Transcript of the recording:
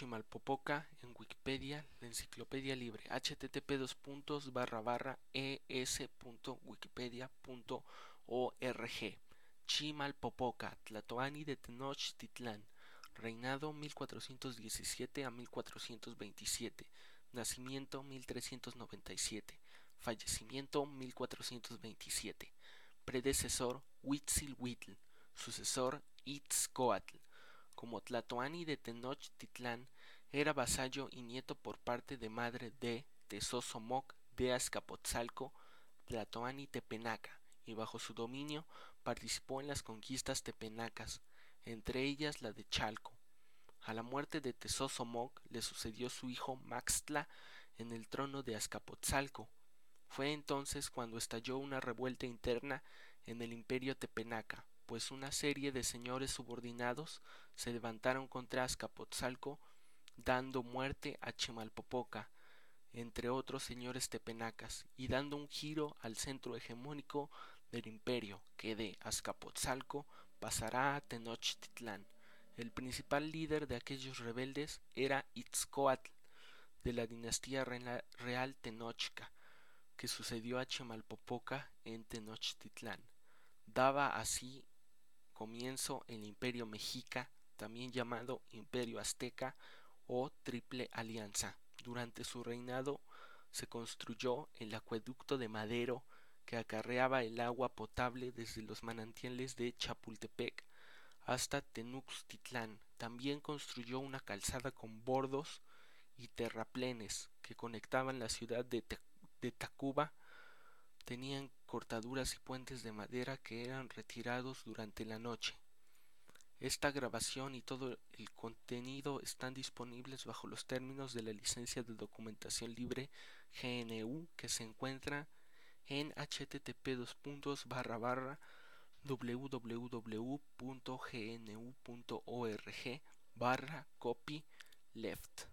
Chimalpopoca en Wikipedia, la enciclopedia libre, http://es.wikipedia.org. Chimalpopoca, Tlatoani de Tenochtitlán, reinado 1417 a 1427, nacimiento 1397, fallecimiento 1427, predecesor Huitzilhuitl, sucesor Itzcoatl. Como Tlatoani de Tenochtitlán era vasallo y nieto por parte de madre de Tezozomoc de Azcapotzalco, Tlatoani Tepenaca, y bajo su dominio participó en las conquistas tepenacas, entre ellas la de Chalco. A la muerte de Tezozomoc le sucedió su hijo Maxtla en el trono de Azcapotzalco. Fue entonces cuando estalló una revuelta interna en el imperio tepenaca, pues una serie de señores subordinados se levantaron contra Azcapotzalco, dando muerte a Chimalpopoca, entre otros señores tepenacas, y dando un giro al centro hegemónico del imperio, que de Azcapotzalco pasará a Tenochtitlán. El principal líder de aquellos rebeldes era Itzcoatl, de la dinastía real Tenochca, que sucedió a Chimalpopoca en Tenochtitlán. Daba así comienzo el Imperio Mexica, también llamado Imperio Azteca o Triple Alianza. Durante su reinado se construyó el acueducto de Madero, que acarreaba el agua potable desde los manantiales de Chapultepec hasta Tenochtitlán. También construyó una calzada con bordos y terraplenes que conectaban la ciudad de Tacuba. Tenían cortaduras y puentes de madera que eran retirados durante la noche. Esta grabación y todo el contenido están disponibles bajo los términos de la licencia de documentación libre GNU, que se encuentra en http://www.gnu.org/copyleft.